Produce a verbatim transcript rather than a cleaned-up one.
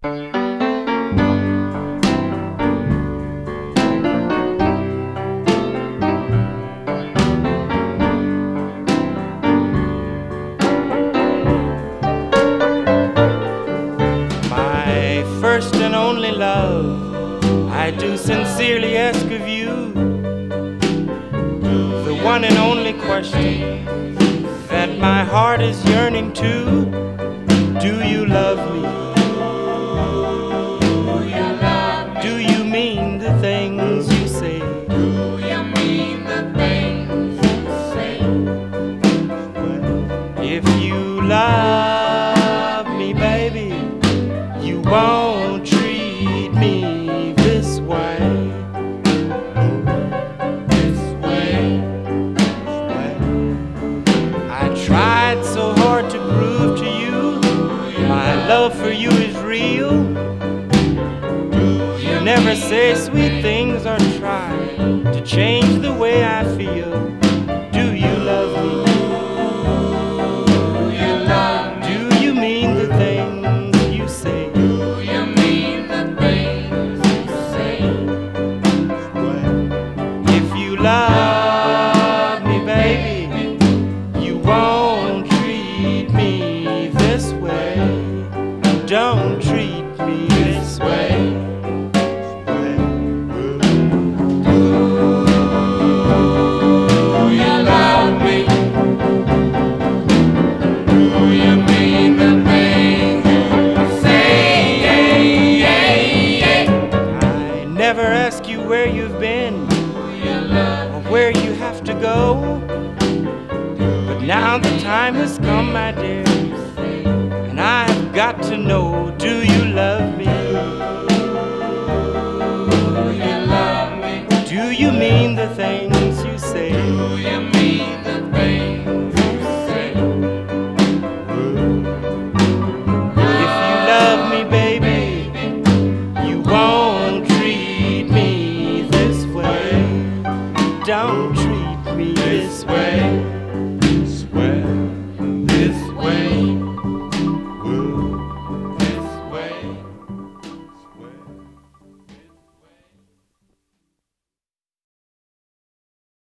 My first and only love, I do sincerely ask of you the one and only question that my heart is yearning to. Do you love me? Do you love me? Do you mean the things you say? Do you mean the things you say? If you love me, baby, you won't treat me this way. This way. I tried so hard to prove to you my love for you is real. You never say sweet things or try to change the way I feel. Do you love me? Do you love me? Do you mean the things you say? Do you mean the things you say? If you love me, baby, you won't treat me this way. Don't treat me this way. Do you love me? Do you mean the things you say? Yeah, yeah, yeah. I never ask you where you've been Do you love or where you have to go, but now the time has come, my dear, and I've got to know, do you